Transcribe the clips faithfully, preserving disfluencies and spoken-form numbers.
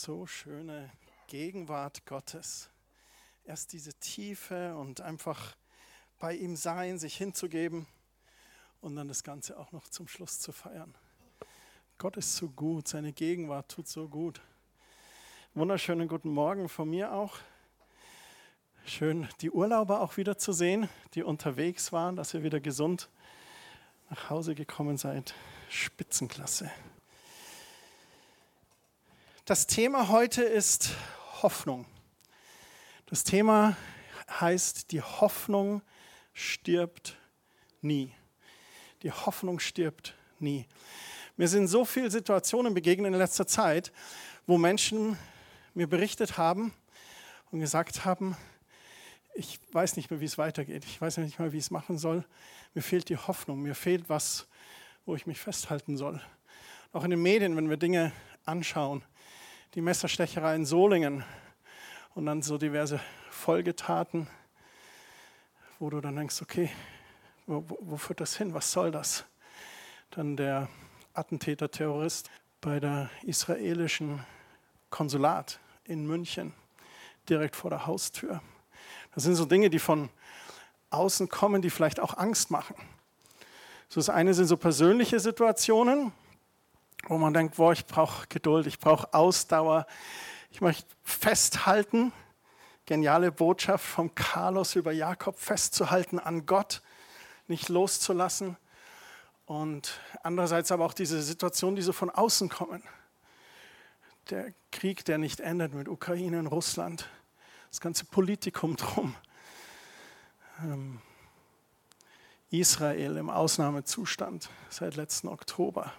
so schöne Gegenwart Gottes. Erst diese Tiefe und einfach bei ihm sein, sich hinzugeben und dann das Ganze auch noch zum Schluss zu feiern. Gott ist so gut, seine Gegenwart tut so gut. Wunderschönen guten Morgen von mir auch. Schön, die Urlauber auch wieder zu sehen, die unterwegs waren, dass ihr wieder gesund nach Hause gekommen seid. Spitzenklasse. Das Thema heute ist Hoffnung. Das Thema heißt, die Hoffnung stirbt nie. Die Hoffnung stirbt nie. Mir sind so viele Situationen begegnet in letzter Zeit, wo Menschen mir berichtet haben und gesagt haben, ich weiß nicht mehr, wie es weitergeht. Ich weiß nicht mehr, wie ich es machen soll. Mir fehlt die Hoffnung. Mir fehlt was, wo ich mich festhalten soll. Auch in den Medien, wenn wir Dinge anschauen, die Messerstecherei in Solingen und dann so diverse Folgetaten, wo du dann denkst, okay, wo, wo führt das hin? Was soll das? Dann der Attentäter, Terrorist bei der israelischen Konsulat in München, direkt vor der Haustür. Das sind so Dinge, die von außen kommen, die vielleicht auch Angst machen. So das eine sind so persönliche Situationen, wo man denkt, boah, ich brauche Geduld, ich brauche Ausdauer, ich möchte festhalten. Geniale Botschaft vom Carlos über Jakob, festzuhalten an Gott, nicht loszulassen. Und andererseits aber auch diese Situationen, die so von außen kommen. Der Krieg, der nicht endet mit Ukraine und Russland, das ganze Politikum drum. Ähm, Israel im Ausnahmezustand seit letzten Oktober.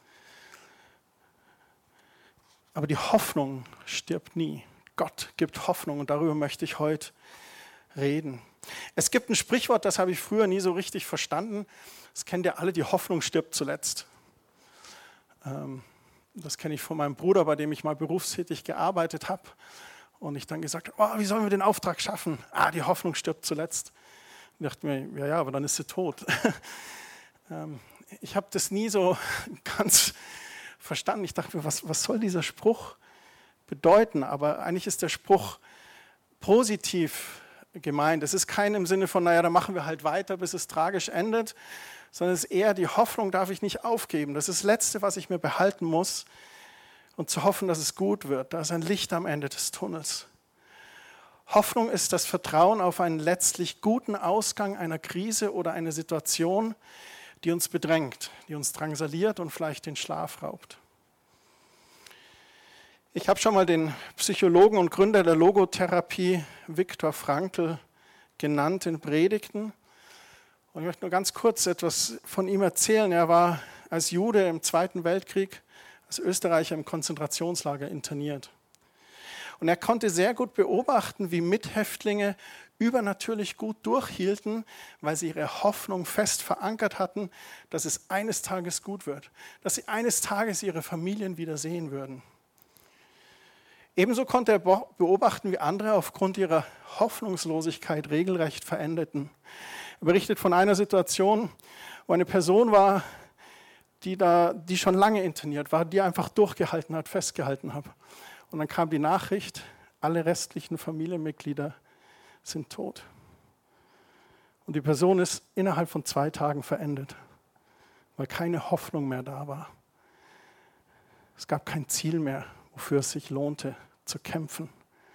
Aber die Hoffnung stirbt nie. Gott gibt Hoffnung und darüber möchte ich heute reden. Es gibt ein Sprichwort, das habe ich früher nie so richtig verstanden. Das kennt ihr alle, die Hoffnung stirbt zuletzt. Ähm, das kenne ich von meinem Bruder, bei dem ich mal berufstätig gearbeitet habe. Und ich dann gesagt habe, oh, wie sollen wir den Auftrag schaffen? Ah, die Hoffnung stirbt zuletzt. Und ich dachte mir, ja, ja, aber dann ist sie tot. ähm, ich habe das nie so ganz verstanden. Ich dachte mir, was, was soll dieser Spruch bedeuten? Aber eigentlich ist der Spruch positiv gemeint. Es ist kein im Sinne von, naja, dann machen wir halt weiter, bis es tragisch endet, sondern es ist eher, die Hoffnung darf ich nicht aufgeben. Das ist das Letzte, was ich mir behalten muss und zu hoffen, dass es gut wird. Da ist ein Licht am Ende des Tunnels. Hoffnung ist das Vertrauen auf einen letztlich guten Ausgang einer Krise oder einer Situation, die uns bedrängt, die uns drangsaliert und vielleicht den Schlaf raubt. Ich habe schon mal den Psychologen und Gründer der Logotherapie Viktor Frankl genannt in Predigten. Und ich möchte nur ganz kurz etwas von ihm erzählen. Er war als Jude im Zweiten Weltkrieg, als Österreicher im Konzentrationslager interniert. Und er konnte sehr gut beobachten, wie Mithäftlinge übernatürlich gut durchhielten, weil sie ihre Hoffnung fest verankert hatten, dass es eines Tages gut wird, dass sie eines Tages ihre Familien wieder sehen würden. Ebenso konnte er beobachten, wie andere aufgrund ihrer Hoffnungslosigkeit regelrecht verendeten. Er berichtet von einer Situation, wo eine Person war, die, da, die schon lange interniert war, die einfach durchgehalten hat, festgehalten hat. Und dann kam die Nachricht, alle restlichen Familienmitglieder sind tot. Und die Person ist innerhalb von zwei Tagen verendet, weil keine Hoffnung mehr da war. Es gab kein Ziel mehr, wofür es sich lohnte, zu kämpfen.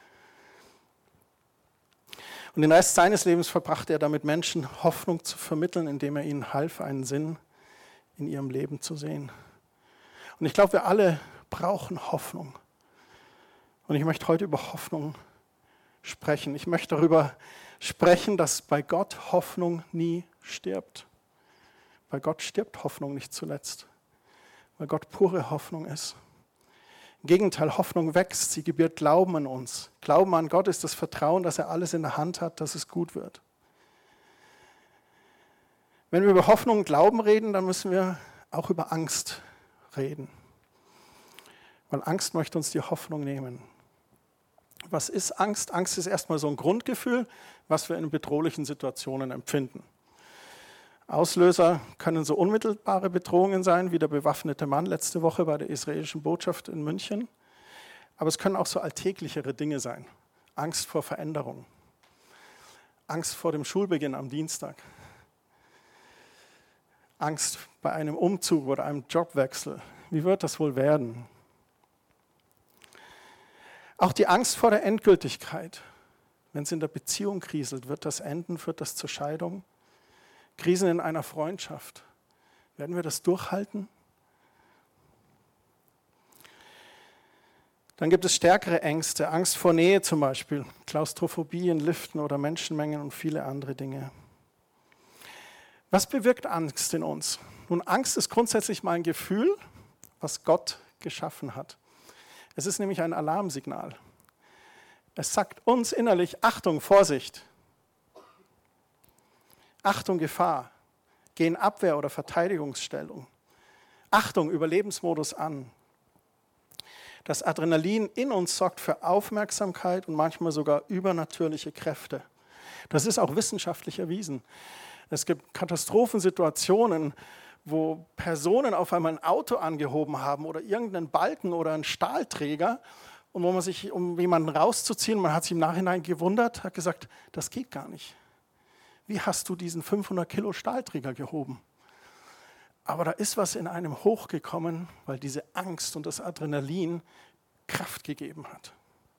Und den Rest seines Lebens verbrachte er damit, Menschen Hoffnung zu vermitteln, indem er ihnen half, einen Sinn in ihrem Leben zu sehen. Und ich glaube, wir alle brauchen Hoffnung. Und ich möchte heute über Hoffnung sprechen. Ich möchte darüber sprechen, dass bei Gott Hoffnung nie stirbt. Bei Gott stirbt Hoffnung nicht zuletzt, weil Gott pure Hoffnung ist. Im Gegenteil, Hoffnung wächst, sie gebiert Glauben an uns. Glauben an Gott ist das Vertrauen, dass er alles in der Hand hat, dass es gut wird. Wenn wir über Hoffnung und Glauben reden, dann müssen wir auch über Angst reden. Weil Angst möchte uns die Hoffnung nehmen. Was ist Angst? Angst ist erstmal so ein Grundgefühl, was wir in bedrohlichen Situationen empfinden. Auslöser können so unmittelbare Bedrohungen sein, wie der bewaffnete Mann letzte Woche bei der israelischen Botschaft in München. Aber es können auch so alltäglichere Dinge sein. Angst vor Veränderung. Angst vor dem Schulbeginn am Dienstag. Angst bei einem Umzug oder einem Jobwechsel. Wie wird das wohl werden? Auch die Angst vor der Endgültigkeit. Wenn es in der Beziehung kriselt, wird das enden, führt das zur Scheidung? Krisen in einer Freundschaft. Werden wir das durchhalten? Dann gibt es stärkere Ängste, Angst vor Nähe zum Beispiel, Klaustrophobie in Liften oder Menschenmengen und viele andere Dinge. Was bewirkt Angst in uns? Nun, Angst ist grundsätzlich mal ein Gefühl, was Gott geschaffen hat. Es ist nämlich ein Alarmsignal. Es sagt uns innerlich, Achtung, Vorsicht, Achtung, Gefahr, geh in Abwehr- oder Verteidigungsstellung. Achtung, Überlebensmodus an. Das Adrenalin in uns sorgt für Aufmerksamkeit und manchmal sogar übernatürliche Kräfte. Das ist auch wissenschaftlich erwiesen. Es gibt Katastrophensituationen, wo Personen auf einmal ein Auto angehoben haben oder irgendeinen Balken oder einen Stahlträger und wo man sich, um jemanden rauszuziehen, man hat sich im Nachhinein gewundert, hat gesagt, das geht gar nicht. Wie hast du diesen fünfhundert Kilo Stahlträger gehoben? Aber da ist was in einem hochgekommen, weil diese Angst und das Adrenalin Kraft gegeben hat.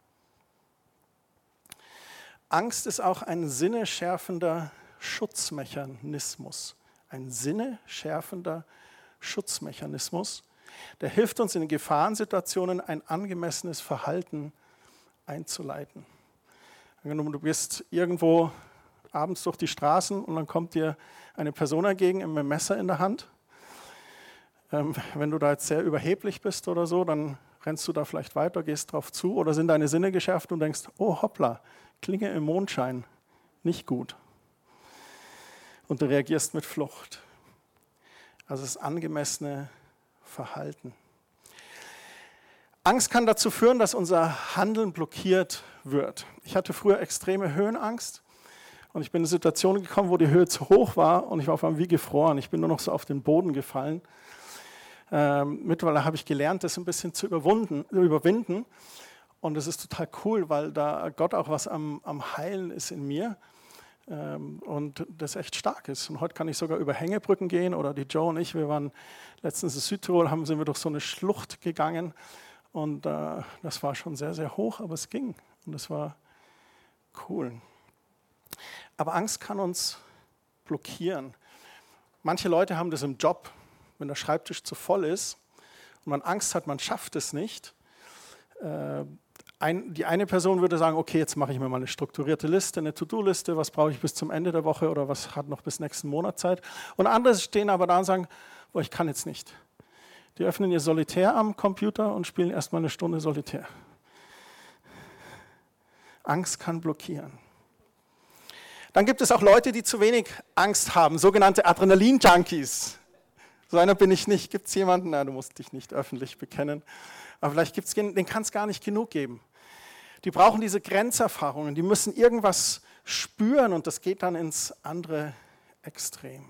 Angst ist auch ein sinneschärfender Schutzmechanismus. Ein sinneschärfender Schutzmechanismus, der hilft uns in Gefahrensituationen ein angemessenes Verhalten einzuleiten. Angenommen, du bist irgendwo abends durch die Straßen und dann kommt dir eine Person entgegen mit einem Messer in der Hand. Ähm, wenn du da jetzt sehr überheblich bist oder so, dann rennst du da vielleicht weiter, gehst drauf zu oder sind deine Sinne geschärft und denkst, oh hoppla, Klinge im Mondschein, nicht gut. Und du reagierst mit Flucht. Also das angemessene Verhalten. Angst kann dazu führen, dass unser Handeln blockiert wird. Ich hatte früher extreme Höhenangst und ich bin in eine Situation gekommen, wo die Höhe zu hoch war und ich war auf einmal wie gefroren. Ich bin nur noch so auf den Boden gefallen. Ähm, mittlerweile habe ich gelernt, das ein bisschen zu überwinden. Und es ist total cool, weil da Gott auch was am, am Heilen ist in mir. Ähm, und das echt stark ist. Und heute kann ich sogar über Hängebrücken gehen. Oder die Joe und ich, wir waren letztens in Südtirol, haben, sind wir durch so eine Schlucht gegangen. Und äh, das war schon sehr, sehr hoch, aber es ging. Und das war cool. Aber Angst kann uns blockieren. Manche Leute haben das im Job. Wenn der Schreibtisch zu voll ist und man Angst hat, man schafft es nicht. Äh, ein, die eine Person würde sagen, okay, jetzt mache ich mir mal eine strukturierte Liste, eine To-Do-Liste, was brauche ich bis zum Ende der Woche oder was hat noch bis nächsten Monat Zeit. Und andere stehen aber da und sagen, oh, ich kann jetzt nicht. Die öffnen ihr Solitär am Computer und spielen erstmal eine Stunde Solitär. Angst kann blockieren. Dann gibt es auch Leute, die zu wenig Angst haben, sogenannte Adrenalin-Junkies. So einer bin ich nicht. Gibt es jemanden? Na, du musst dich nicht öffentlich bekennen. Aber vielleicht gibt es, den kann es gar nicht genug geben. Die brauchen diese Grenzerfahrungen. Die müssen irgendwas spüren und das geht dann ins andere Extrem.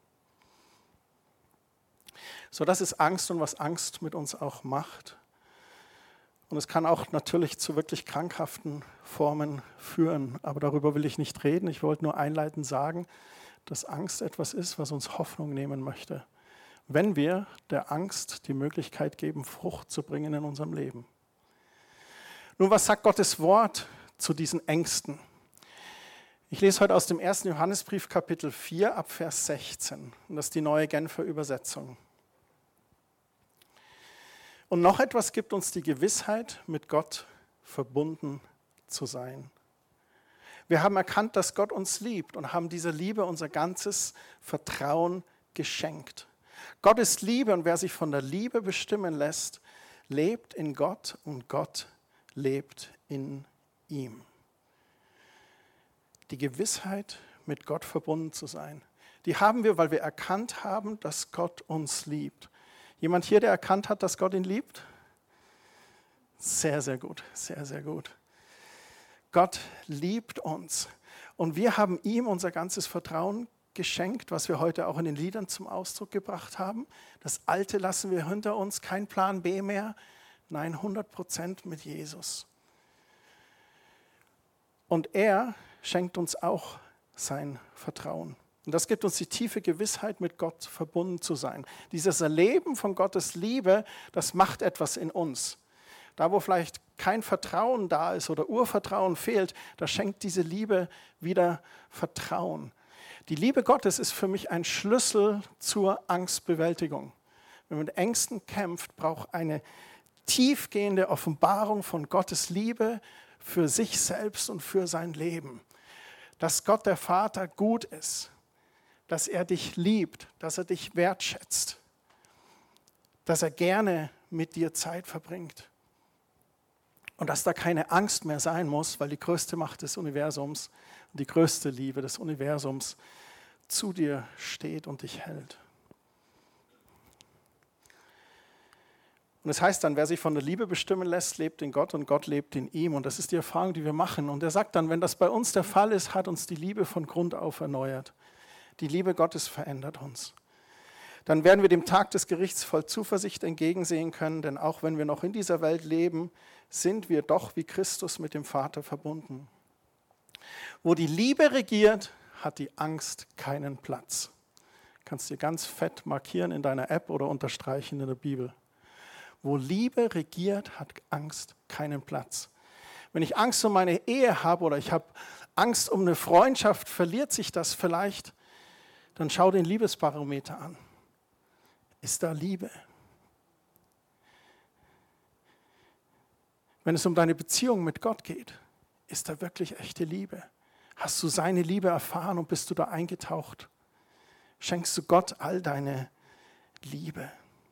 So, das ist Angst und was Angst mit uns auch macht. Und es kann auch natürlich zu wirklich krankhaften Formen führen. Aber darüber will ich nicht reden. Ich wollte nur einleitend sagen, dass Angst etwas ist, was uns Hoffnung nehmen möchte. Wenn wir der Angst die Möglichkeit geben, Frucht zu bringen in unserem Leben. Nun, was sagt Gottes Wort zu diesen Ängsten? Ich lese heute aus dem ersten Johannesbrief, Kapitel vier, ab Vers sechzehn. Und das ist die neue Genfer Übersetzung. Und noch etwas gibt uns die Gewissheit, mit Gott verbunden zu sein. Wir haben erkannt, dass Gott uns liebt und haben dieser Liebe unser ganzes Vertrauen geschenkt. Gott ist Liebe und wer sich von der Liebe bestimmen lässt, lebt in Gott und Gott lebt in ihm. Die Gewissheit, mit Gott verbunden zu sein, die haben wir, weil wir erkannt haben, dass Gott uns liebt. Jemand hier, der erkannt hat, dass Gott ihn liebt? Sehr, sehr gut, sehr, sehr gut. Gott liebt uns und wir haben ihm unser ganzes Vertrauen geschenkt, was wir heute auch in den Liedern zum Ausdruck gebracht haben. Das Alte lassen wir hinter uns, kein Plan B mehr. Nein, hundert Prozent mit Jesus. Und er schenkt uns auch sein Vertrauen. Und das gibt uns die tiefe Gewissheit, mit Gott verbunden zu sein. Dieses Erleben von Gottes Liebe, das macht etwas in uns. Da, wo vielleicht kein Vertrauen da ist oder Urvertrauen fehlt, da schenkt diese Liebe wieder Vertrauen. Die Liebe Gottes ist für mich ein Schlüssel zur Angstbewältigung. Wenn man mit Ängsten kämpft, braucht eine tiefgehende Offenbarung von Gottes Liebe für sich selbst und für sein Leben. Dass Gott der Vater gut ist, dass er dich liebt, dass er dich wertschätzt, dass er gerne mit dir Zeit verbringt. Und dass da keine Angst mehr sein muss, weil die größte Macht des Universums und die größte Liebe des Universums zu dir steht und dich hält. Und das heißt dann, wer sich von der Liebe bestimmen lässt, lebt in Gott und Gott lebt in ihm. Und das ist die Erfahrung, die wir machen. Und er sagt dann, wenn das bei uns der Fall ist, hat uns die Liebe von Grund auf erneuert. Die Liebe Gottes verändert uns. Dann werden wir dem Tag des Gerichts voll Zuversicht entgegensehen können, denn auch wenn wir noch in dieser Welt leben, sind wir doch wie Christus mit dem Vater verbunden. Wo die Liebe regiert, hat die Angst keinen Platz. Kannst du dir ganz fett markieren in deiner App oder unterstreichen in der Bibel. Wo Liebe regiert, hat Angst keinen Platz. Wenn ich Angst um meine Ehe habe oder ich habe Angst um eine Freundschaft, verliert sich das vielleicht, dann schau den Liebesbarometer an. Ist da Liebe? Wenn es um deine Beziehung mit Gott geht, ist da wirklich echte Liebe? Hast du seine Liebe erfahren und bist du da eingetaucht? Schenkst du Gott all deine Liebe?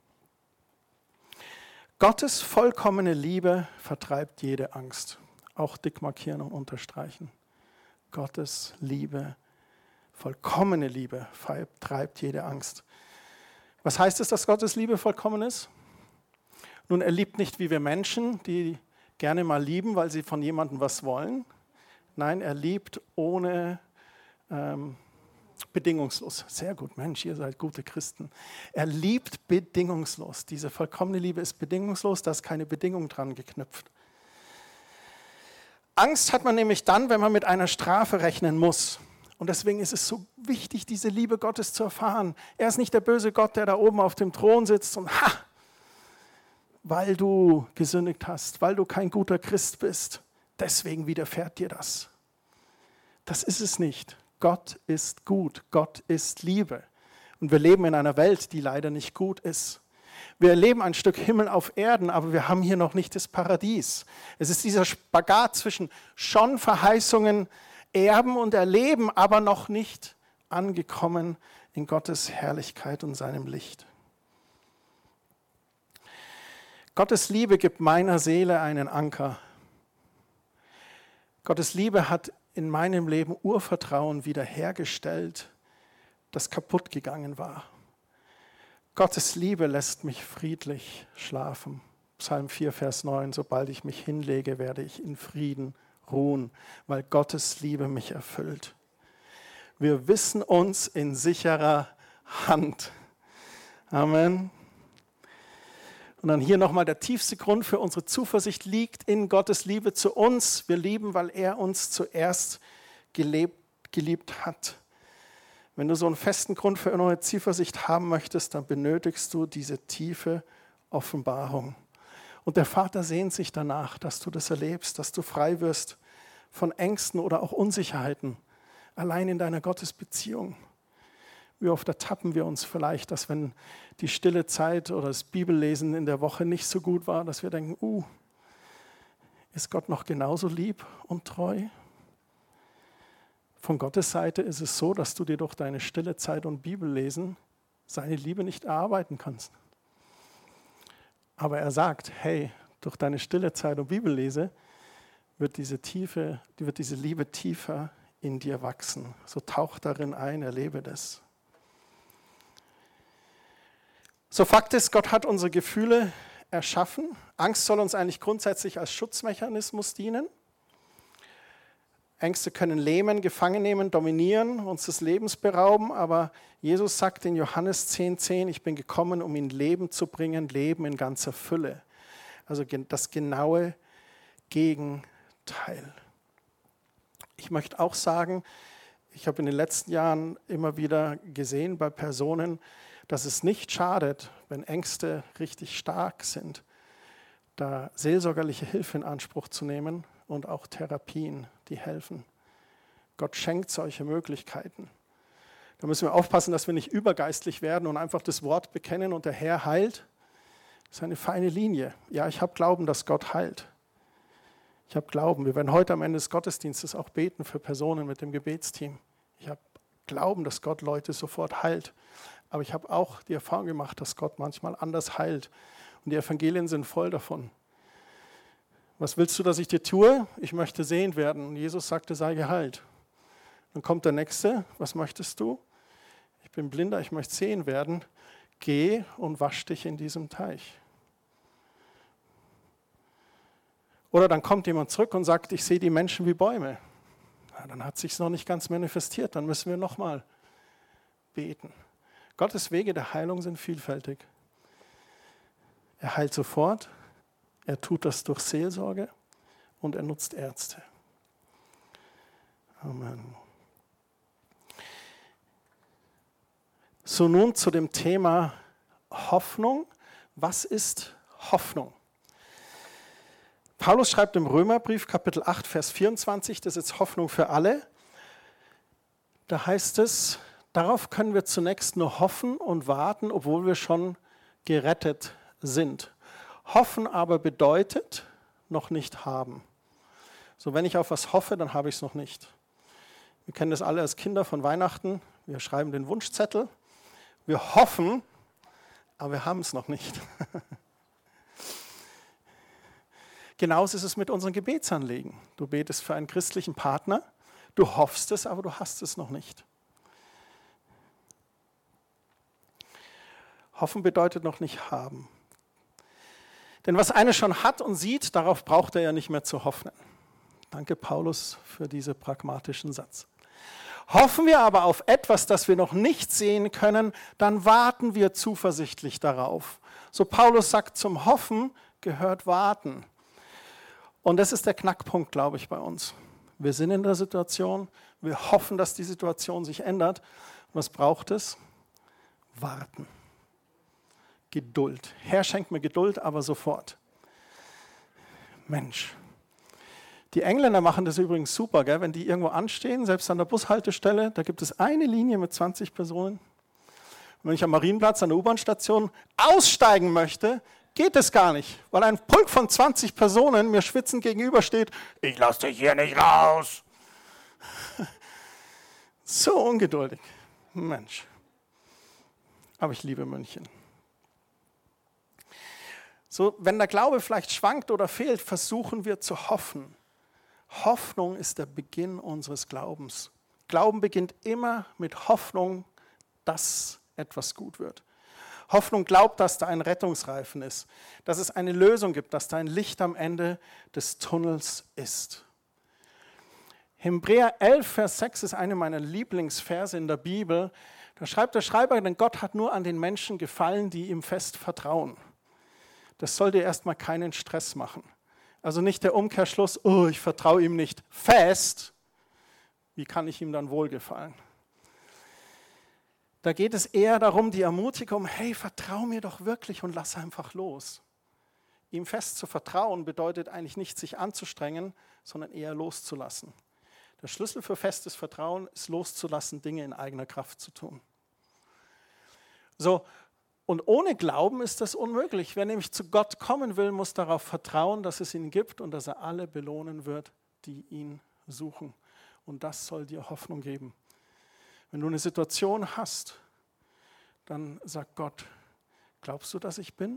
Gottes vollkommene Liebe vertreibt jede Angst. Auch dick markieren und unterstreichen. Gottes Liebe, vollkommene Liebe vertreibt jede Angst. Was heißt es, dass Gottes Liebe vollkommen ist? Nun, er liebt nicht wie wir Menschen, die gerne mal lieben, weil sie von jemandem was wollen. Nein, er liebt ohne ähm, bedingungslos. Sehr gut, Mensch, ihr seid gute Christen. Er liebt bedingungslos. Diese vollkommene Liebe ist bedingungslos, da ist keine Bedingung dran geknüpft. Angst hat man nämlich dann, wenn man mit einer Strafe rechnen muss. Und deswegen ist es so wichtig, diese Liebe Gottes zu erfahren. Er ist nicht der böse Gott, der da oben auf dem Thron sitzt und ha, weil du gesündigt hast, weil du kein guter Christ bist, deswegen widerfährt dir das. Das ist es nicht. Gott ist gut, Gott ist Liebe. Und wir leben in einer Welt, die leider nicht gut ist. Wir erleben ein Stück Himmel auf Erden, aber wir haben hier noch nicht das Paradies. Es ist dieser Spagat zwischen schon Verheißungen, Erben und Erleben, aber noch nicht angekommen in Gottes Herrlichkeit und seinem Licht. Gottes Liebe gibt meiner Seele einen Anker. Gottes Liebe hat in meinem Leben Urvertrauen wiederhergestellt, das kaputt gegangen war. Gottes Liebe lässt mich friedlich schlafen. Psalm vier, Vers neun, sobald ich mich hinlege, werde ich in Frieden ruhen, weil Gottes Liebe mich erfüllt. Wir wissen uns in sicherer Hand. Amen. Und dann hier nochmal, der tiefste Grund für unsere Zuversicht liegt in Gottes Liebe zu uns. Wir lieben, weil er uns zuerst gelebt, geliebt hat. Wenn du so einen festen Grund für neue Zuversicht haben möchtest, dann benötigst du diese tiefe Offenbarung. Und der Vater sehnt sich danach, dass du das erlebst, dass du frei wirst von Ängsten oder auch Unsicherheiten, allein in deiner Gottesbeziehung. Wie oft ertappen wir uns vielleicht, dass wenn die stille Zeit oder das Bibellesen in der Woche nicht so gut war, dass wir denken, uh, ist Gott noch genauso lieb und treu? Von Gottes Seite ist es so, dass du dir durch deine stille Zeit und Bibellesen seine Liebe nicht erarbeiten kannst. Aber er sagt, hey, durch deine stille Zeit und Bibellese wird diese Tiefe, wird diese Liebe tiefer in dir wachsen. So tauch darin ein, erlebe das. So Fakt ist, Gott hat unsere Gefühle erschaffen. Angst soll uns eigentlich grundsätzlich als Schutzmechanismus dienen. Ängste können lähmen, gefangen nehmen, dominieren, uns des Lebens berauben, aber Jesus sagt in Johannes zehn, zehn, ich bin gekommen, um ihnen Leben zu bringen, Leben in ganzer Fülle. Also das genaue Gegenteil. Ich möchte auch sagen, ich habe in den letzten Jahren immer wieder gesehen bei Personen, dass es nicht schadet, wenn Ängste richtig stark sind, da seelsorgerliche Hilfe in Anspruch zu nehmen und auch Therapien, die helfen. Gott schenkt solche Möglichkeiten. Da müssen wir aufpassen, dass wir nicht übergeistlich werden und einfach das Wort bekennen und der Herr heilt. Das ist eine feine Linie. Ja, ich habe Glauben, dass Gott heilt. Ich habe Glauben. Wir werden heute am Ende des Gottesdienstes auch beten für Personen mit dem Gebetsteam. Ich habe Glauben, dass Gott Leute sofort heilt. Aber ich habe auch die Erfahrung gemacht, dass Gott manchmal anders heilt. Und die Evangelien sind voll davon. Was willst du, dass ich dir tue? Ich möchte sehend werden. Und Jesus sagte, sei geheilt. Dann kommt der Nächste. Was möchtest du? Ich bin blinder, ich möchte sehen werden. Geh und wasch dich in diesem Teich. Oder dann kommt jemand zurück und sagt, ich sehe die Menschen wie Bäume. Ja, dann hat es sich noch nicht ganz manifestiert, dann müssen wir nochmal beten. Gottes Wege der Heilung sind vielfältig. Er heilt sofort, er tut das durch Seelsorge und er nutzt Ärzte. Amen. So, nun zu dem Thema Hoffnung. Was ist Hoffnung? Paulus schreibt im Römerbrief, Kapitel acht, Vers vierundzwanzig, das ist Hoffnung für alle. Da heißt es, darauf können wir zunächst nur hoffen und warten, obwohl wir schon gerettet sind. Hoffen aber bedeutet noch nicht haben. So, wenn ich auf was hoffe, dann habe ich es noch nicht. Wir kennen das alle als Kinder von Weihnachten. Wir schreiben den Wunschzettel. Wir hoffen, aber wir haben es noch nicht. Genauso ist es mit unseren Gebetsanliegen. Du betest für einen christlichen Partner, du hoffst es, aber du hast es noch nicht. Hoffen bedeutet noch nicht haben. Denn was einer schon hat und sieht, darauf braucht er ja nicht mehr zu hoffen. Danke, Paulus, für diesen pragmatischen Satz. Hoffen wir aber auf etwas, das wir noch nicht sehen können, dann warten wir zuversichtlich darauf. So Paulus sagt, zum Hoffen gehört Warten. Und das ist der Knackpunkt, glaube ich, bei uns. Wir sind in der Situation, wir hoffen, dass die Situation sich ändert. Und was braucht es? Warten. Geduld. Herr, schenkt mir Geduld, aber sofort. Mensch. Die Engländer machen das übrigens super, gell? Wenn die irgendwo anstehen, selbst an der Bushaltestelle, da gibt es eine Linie mit zwanzig Personen. Und wenn ich am Marienplatz an der U-Bahn-Station aussteigen möchte, geht es gar nicht, weil ein Pulk von zwanzig Personen mir schwitzend gegenübersteht. Ich lasse dich hier nicht raus. So ungeduldig. Mensch. Aber ich liebe München. So, wenn der Glaube vielleicht schwankt oder fehlt, versuchen wir zu hoffen. Hoffnung ist der Beginn unseres Glaubens. Glauben beginnt immer mit Hoffnung, dass etwas gut wird. Hoffnung glaubt, dass da ein Rettungsreifen ist, dass es eine Lösung gibt, dass da ein Licht am Ende des Tunnels ist. Hebräer elf, Vers sechs ist eine meiner Lieblingsverse in der Bibel. Da schreibt der Schreiber, denn Gott hat nur an den Menschen gefallen, die ihm fest vertrauen. Das soll dir erstmal keinen Stress machen. Also nicht der Umkehrschluss, oh, ich vertraue ihm nicht fest. Wie kann ich ihm dann wohlgefallen? Da geht es eher darum, die Ermutigung, hey, vertrau mir doch wirklich und lass einfach los. Ihm fest zu vertrauen bedeutet eigentlich nicht, sich anzustrengen, sondern eher loszulassen. Der Schlüssel für festes Vertrauen ist loszulassen, Dinge in eigener Kraft zu tun. So, und ohne Glauben ist das unmöglich. Wer nämlich zu Gott kommen will, muss darauf vertrauen, dass es ihn gibt und dass er alle belohnen wird, die ihn suchen. Und das soll dir Hoffnung geben. Wenn du eine Situation hast, dann sagt Gott, glaubst du, dass ich bin?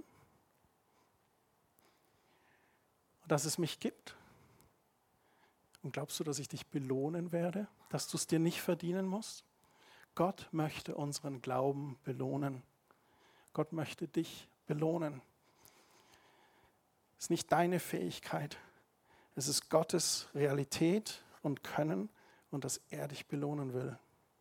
Dass es mich gibt? Und glaubst du, dass ich dich belohnen werde? Dass du es dir nicht verdienen musst? Gott möchte unseren Glauben belohnen. Gott möchte dich belohnen. Es ist nicht deine Fähigkeit. Es ist Gottes Realität und Können und dass er dich belohnen will.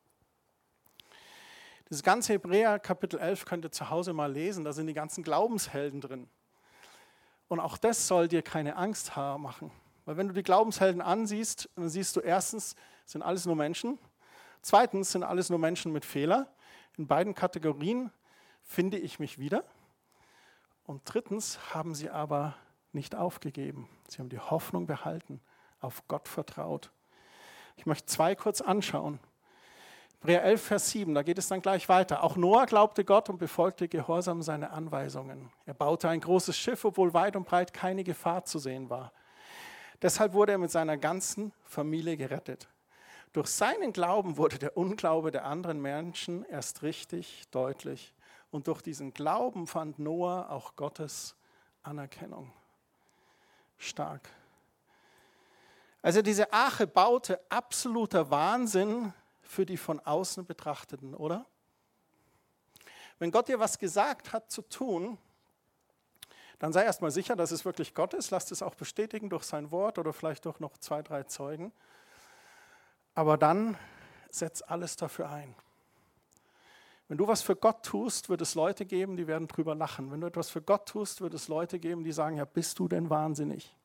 Das ganze Hebräer Kapitel elf könnt ihr zu Hause mal lesen, da sind die ganzen Glaubenshelden drin. Und auch das soll dir keine Angst machen. Weil wenn du die Glaubenshelden ansiehst, dann siehst du erstens, sind alles nur Menschen. Zweitens sind alles nur Menschen mit Fehler. In beiden Kategorien finde ich mich wieder. Und drittens haben sie aber nicht aufgegeben. Sie haben die Hoffnung behalten, auf Gott vertraut. Ich möchte zwei kurz anschauen. Hebräer elf, Vers sieben, da geht es dann gleich weiter. Auch Noah glaubte Gott und befolgte gehorsam seine Anweisungen. Er baute ein großes Schiff, obwohl weit und breit keine Gefahr zu sehen war. Deshalb wurde er mit seiner ganzen Familie gerettet. Durch seinen Glauben wurde der Unglaube der anderen Menschen erst richtig deutlich. Und durch diesen Glauben fand Noah auch Gottes Anerkennung. Stark. Also diese Arche baute, absoluter Wahnsinn für die von außen Betrachteten, oder? Wenn Gott dir was gesagt hat zu tun, dann sei erstmal sicher, dass es wirklich Gott ist. Lasst es auch bestätigen durch sein Wort oder vielleicht durch noch zwei, drei Zeugen. Aber dann setz alles dafür ein. Wenn du was für Gott tust, wird es Leute geben, die werden drüber lachen. Wenn du etwas für Gott tust, wird es Leute geben, die sagen, ja, bist du denn wahnsinnig?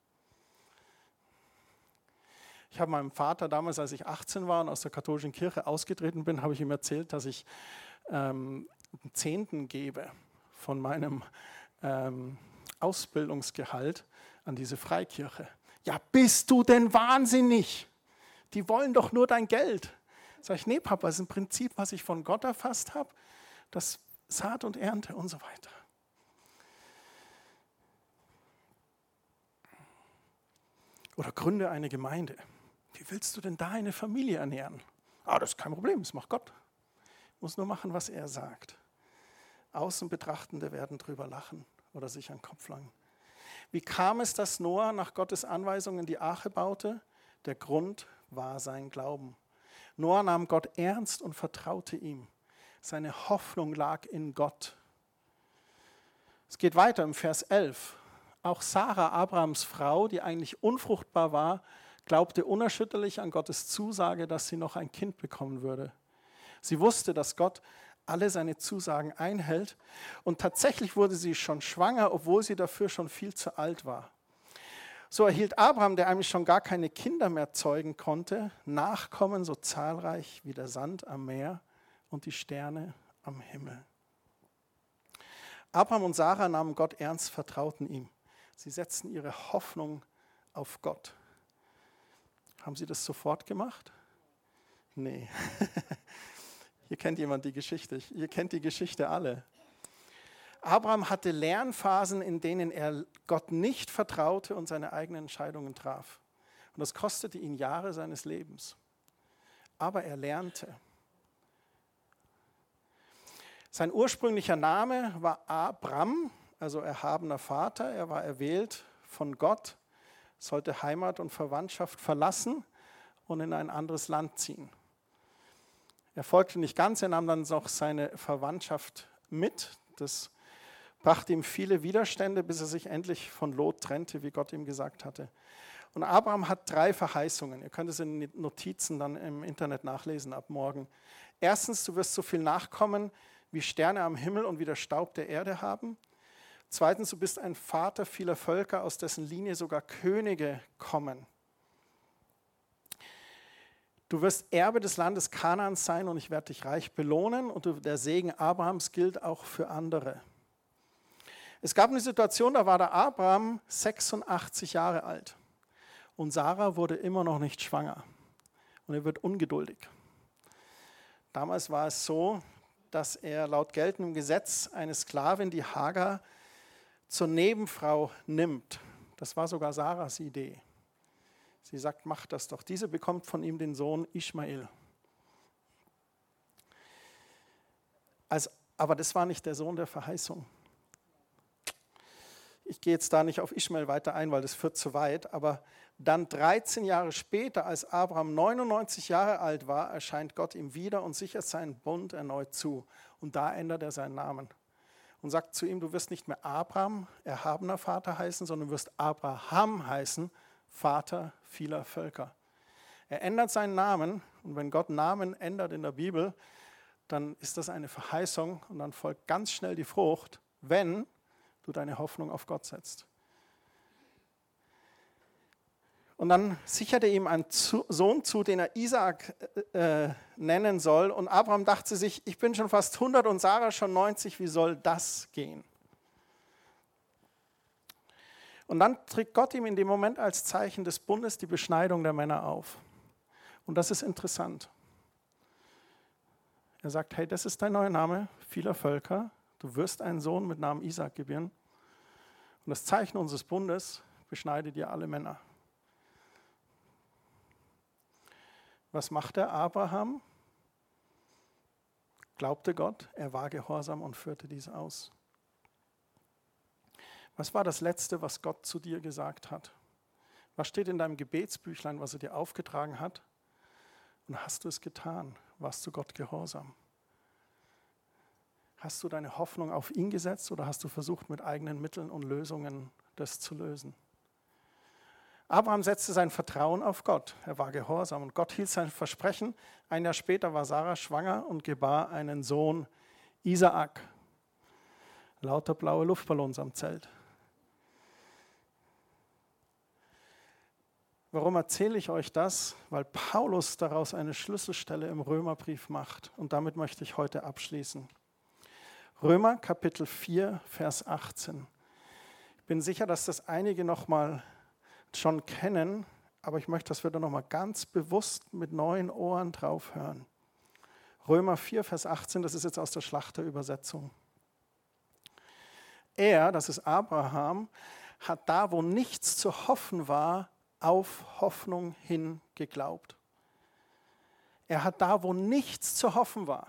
Ich habe meinem Vater damals, als ich achtzehn war und aus der katholischen Kirche ausgetreten bin, habe ich ihm erzählt, dass ich ähm, einen Zehnten gebe von meinem ähm, Ausbildungsgehalt an diese Freikirche. Ja, bist du denn wahnsinnig? Die wollen doch nur dein Geld. Sag ich, nee, Papa, das ist ein Prinzip, was ich von Gott erfasst habe, das Saat und Ernte und so weiter. Oder gründe eine Gemeinde. Wie willst du denn da eine Familie ernähren? Ah, das ist kein Problem, das macht Gott. Ich muss nur machen, was er sagt. Außenbetrachtende werden drüber lachen oder sich an den Kopf langen. Wie kam es, dass Noah nach Gottes Anweisungen die Arche baute? Der Grund war sein Glauben. Noah nahm Gott ernst und vertraute ihm. Seine Hoffnung lag in Gott. Es geht weiter im Vers elf. Auch Sarah, Abrahams Frau, die eigentlich unfruchtbar war, glaubte unerschütterlich an Gottes Zusage, dass sie noch ein Kind bekommen würde. Sie wusste, dass Gott alle seine Zusagen einhält und tatsächlich wurde sie schon schwanger, obwohl sie dafür schon viel zu alt war. So erhielt Abraham, der eigentlich schon gar keine Kinder mehr zeugen konnte, Nachkommen so zahlreich wie der Sand am Meer und die Sterne am Himmel. Abraham und Sarah nahmen Gott ernst, vertrauten ihm. Sie setzten ihre Hoffnung auf Gott. Haben Sie das sofort gemacht? Nee. Hier kennt jemand die Geschichte. Ihr kennt die Geschichte alle. Abraham hatte Lernphasen, in denen er Gott nicht vertraute und seine eigenen Entscheidungen traf. Und das kostete ihn Jahre seines Lebens. Aber er lernte. Sein ursprünglicher Name war Abram, also erhabener Vater. Er war erwählt von Gott, sollte Heimat und Verwandtschaft verlassen und in ein anderes Land ziehen. Er folgte nicht ganz, er nahm dann noch seine Verwandtschaft mit. Das brachte ihm viele Widerstände, bis er sich endlich von Lot trennte, wie Gott ihm gesagt hatte. Und Abraham hat drei Verheißungen. Ihr könnt es in den Notizen dann im Internet nachlesen ab morgen. Erstens, du wirst so viel Nachkommen wie Sterne am Himmel und wie der Staub der Erde haben. Zweitens, du bist ein Vater vieler Völker, aus dessen Linie sogar Könige kommen. Du wirst Erbe des Landes Kanaans sein und ich werde dich reich belohnen. Und der Segen Abrahams gilt auch für andere. Es gab eine Situation, da war der Abraham sechsundachtzig Jahre alt und Sarah wurde immer noch nicht schwanger und er wird ungeduldig. Damals war es so, dass er laut geltendem Gesetz eine Sklavin, die Hagar, zur Nebenfrau nimmt. Das war sogar Sarahs Idee. Sie sagt, mach das doch. Diese bekommt von ihm den Sohn Ishmael. Also, aber das war nicht der Sohn der Verheißung. Ich gehe jetzt da nicht auf Ishmael weiter ein, weil das führt zu weit. Aber dann dreizehn Jahre später, als Abraham neunundneunzig Jahre alt war, erscheint Gott ihm wieder und sichert seinen Bund erneut zu. Und da ändert er seinen Namen und sagt zu ihm, du wirst nicht mehr Abraham, erhabener Vater heißen, sondern du wirst Abraham heißen, Vater vieler Völker. Er ändert seinen Namen und wenn Gott Namen ändert in der Bibel, dann ist das eine Verheißung und dann folgt ganz schnell die Frucht, wenn du deine Hoffnung auf Gott setzt. Und dann sicherte ihm einen Sohn zu, den er Isaak äh, nennen soll. Und Abraham dachte sich, ich bin schon fast hundert und Sarah schon neunzig, wie soll das gehen? Und dann trägt Gott ihm in dem Moment als Zeichen des Bundes die Beschneidung der Männer auf. Und das ist interessant. Er sagt, hey, das ist dein neuer Name vieler Völker. Du wirst einen Sohn mit Namen Isaak gebären. Und das Zeichen unseres Bundes beschneidet dir alle Männer. Was machte Abraham? Glaubte Gott, er war gehorsam und führte dies aus. Was war das Letzte, was Gott zu dir gesagt hat? Was steht in deinem Gebetsbüchlein, was er dir aufgetragen hat? Und hast du es getan? Warst du Gott gehorsam? Hast du deine Hoffnung auf ihn gesetzt oder hast du versucht, mit eigenen Mitteln und Lösungen das zu lösen? Abraham setzte sein Vertrauen auf Gott. Er war gehorsam und Gott hielt sein Versprechen. Ein Jahr später war Sarah schwanger und gebar einen Sohn, Isaak. Lauter blaue Luftballons am Zelt. Warum erzähle ich euch das? Weil Paulus daraus eine Schlüsselstelle im Römerbrief macht. Und damit möchte ich heute abschließen. Römer Kapitel vier, Vers achtzehn. Ich bin sicher, dass das einige noch mal schon kennen, aber ich möchte, dass wir da noch mal ganz bewusst mit neuen Ohren drauf hören. Römer vier, Vers achtzehn, das ist jetzt aus der Schlachterübersetzung. Er, das ist Abraham, hat da, wo nichts zu hoffen war, auf Hoffnung hin geglaubt. Er hat da, wo nichts zu hoffen war,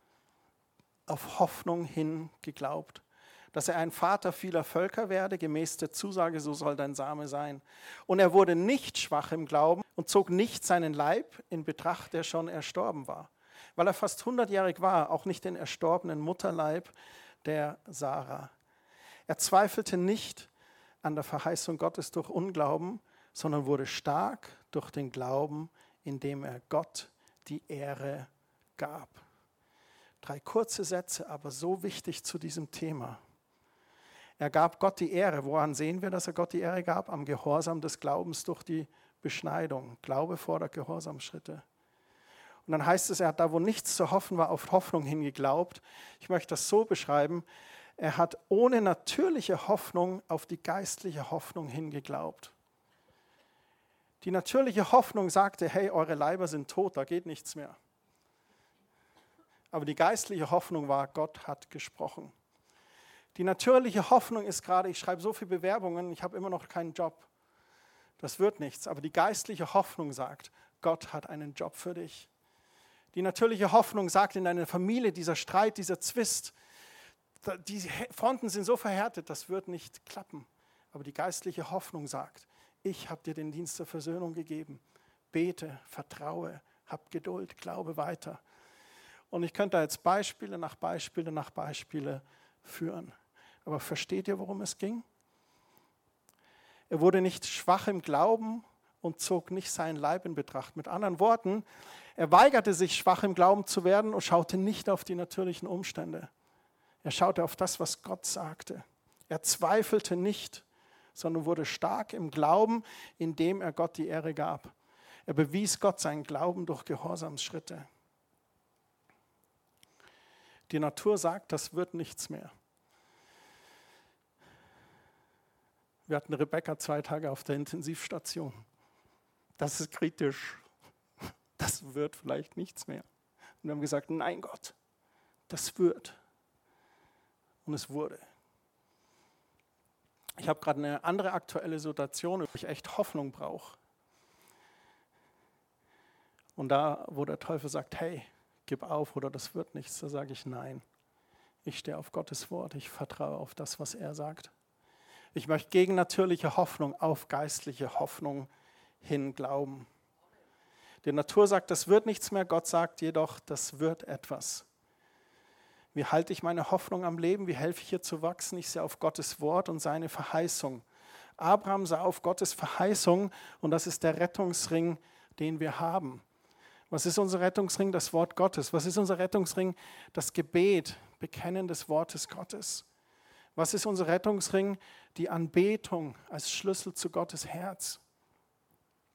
auf Hoffnung hin geglaubt. Dass er ein Vater vieler Völker werde, gemäß der Zusage, so soll dein Same sein. Und er wurde nicht schwach im Glauben und zog nicht seinen Leib in Betracht, der schon erstorben war. Weil er fast hundertjährig war, auch nicht den erstorbenen Mutterleib der Sarah. Er zweifelte nicht an der Verheißung Gottes durch Unglauben, sondern wurde stark durch den Glauben, indem er Gott die Ehre gab. Drei kurze Sätze, aber so wichtig zu diesem Thema. Er gab Gott die Ehre. Woran sehen wir, dass er Gott die Ehre gab? Am Gehorsam des Glaubens durch die Beschneidung. Glaube fordert Gehorsamschritte. Und dann heißt es, er hat da, wo nichts zu hoffen war, auf Hoffnung hin geglaubt. Ich möchte das so beschreiben. Er hat ohne natürliche Hoffnung auf die geistliche Hoffnung hin geglaubt. Die natürliche Hoffnung sagte, hey, eure Leiber sind tot, da geht nichts mehr. Aber die geistliche Hoffnung war, Gott hat gesprochen. Die natürliche Hoffnung ist gerade, ich schreibe so viele Bewerbungen, ich habe immer noch keinen Job. Das wird nichts. Aber die geistliche Hoffnung sagt, Gott hat einen Job für dich. Die natürliche Hoffnung sagt in deiner Familie, dieser Streit, dieser Zwist, die Fronten sind so verhärtet, das wird nicht klappen. Aber die geistliche Hoffnung sagt, ich habe dir den Dienst der Versöhnung gegeben. Bete, vertraue, hab Geduld, glaube weiter. Und ich könnte da jetzt Beispiele nach Beispiele nach Beispiele führen. Aber versteht ihr, worum es ging? Er wurde nicht schwach im Glauben und zog nicht seinen Leib in Betracht. Mit anderen Worten, er weigerte sich, schwach im Glauben zu werden und schaute nicht auf die natürlichen Umstände. Er schaute auf das, was Gott sagte. Er zweifelte nicht, sondern wurde stark im Glauben, indem er Gott die Ehre gab. Er bewies Gott seinen Glauben durch Gehorsamsschritte. Die Natur sagt, das wird nichts mehr. Wir hatten Rebecca zwei Tage auf der Intensivstation. Das ist kritisch. Das wird vielleicht nichts mehr. Und wir haben gesagt, nein Gott, das wird. Und es wurde. Ich habe gerade eine andere aktuelle Situation, wo ich echt Hoffnung brauche. Und da, wo der Teufel sagt, hey, gib auf oder das wird nichts, da sage ich nein. Ich stehe auf Gottes Wort, ich vertraue auf das, was er sagt. Ich möchte gegen natürliche Hoffnung auf geistliche Hoffnung hin glauben. Die Natur sagt, das wird nichts mehr, Gott sagt jedoch, das wird etwas. Wie halte ich meine Hoffnung am Leben? Wie helfe ich ihr zu wachsen? Ich sehe auf Gottes Wort und seine Verheißung. Abraham sah auf Gottes Verheißung und das ist der Rettungsring, den wir haben. Was ist unser Rettungsring? Das Wort Gottes. Was ist unser Rettungsring? Das Gebet, Bekennen des Wortes Gottes. Was ist unser Rettungsring? Die Anbetung als Schlüssel zu Gottes Herz.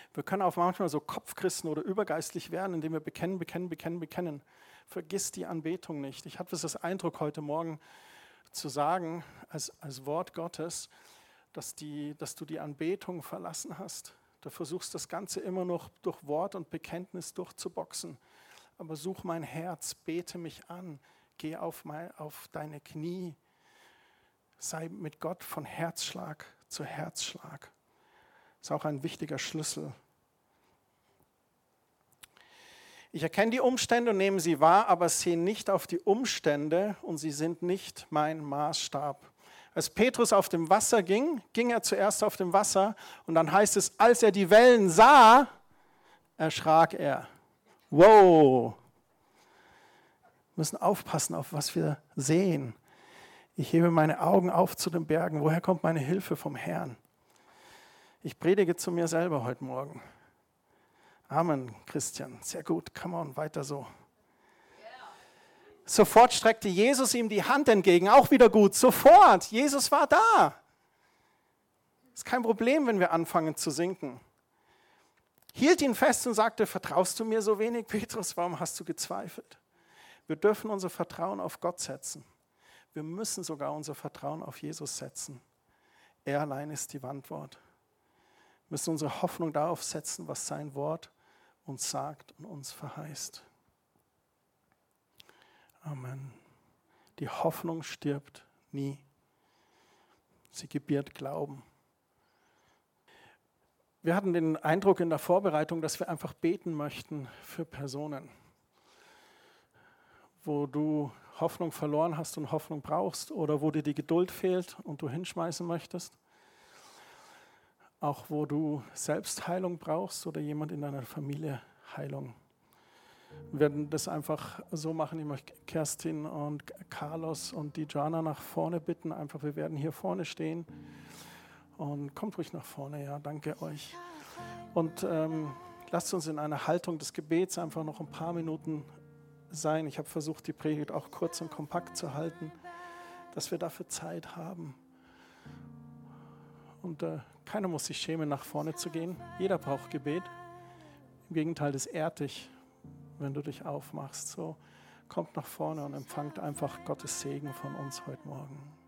Wir können auch manchmal so Kopfchristen oder übergeistlich werden, indem wir bekennen, bekennen, bekennen, bekennen. Vergiss die Anbetung nicht. Ich hatte das Eindruck heute Morgen zu sagen, als, als Wort Gottes, dass, die, dass du die Anbetung verlassen hast. Du versuchst das Ganze immer noch durch Wort und Bekenntnis durchzuboxen. Aber such mein Herz, bete mich an, geh auf, mein, auf deine Knie. Sei mit Gott von Herzschlag zu Herzschlag. Das ist auch ein wichtiger Schlüssel. Ich erkenne die Umstände und nehme sie wahr, aber sehe nicht auf die Umstände und sie sind nicht mein Maßstab. Als Petrus auf dem Wasser ging, ging er zuerst auf dem Wasser und dann heißt es, als er die Wellen sah, erschrak er. Wow! Wir müssen aufpassen, auf was wir sehen. Ich hebe meine Augen auf zu den Bergen. Woher kommt meine Hilfe? Vom Herrn. Ich predige zu mir selber heute Morgen. Amen, Christian. Sehr gut. Come on, weiter so. Sofort streckte Jesus ihm die Hand entgegen. Auch wieder gut. Sofort. Jesus war da. Ist kein Problem, wenn wir anfangen zu sinken. Hielt ihn fest und sagte, vertraust du mir so wenig, Petrus? Warum hast du gezweifelt? Wir dürfen unser Vertrauen auf Gott setzen. Wir müssen sogar unser Vertrauen auf Jesus setzen. Er allein ist die Antwort. Wir müssen unsere Hoffnung darauf setzen, was sein Wort uns sagt und uns verheißt. Amen. Die Hoffnung stirbt nie. Sie gebiert Glauben. Wir hatten den Eindruck in der Vorbereitung, dass wir einfach beten möchten für Personen, wo du Hoffnung verloren hast und Hoffnung brauchst oder wo dir die Geduld fehlt und du hinschmeißen möchtest. Auch wo du selbst Heilung brauchst oder jemand in deiner Familie Heilung. Wir werden das einfach so machen. Ich möchte Kerstin und Carlos und die Jana nach vorne bitten. Einfach, wir werden hier vorne stehen. Und kommt ruhig nach vorne, ja, danke euch. Und ähm, lasst uns in einer Haltung des Gebets einfach noch ein paar Minuten sein. Ich habe versucht, die Predigt auch kurz und kompakt zu halten, dass wir dafür Zeit haben. Und äh, keiner muss sich schämen, nach vorne zu gehen. Jeder braucht Gebet. Im Gegenteil, das ehrt dich, wenn du dich aufmachst. So, kommt nach vorne und empfangt einfach Gottes Segen von uns heute Morgen.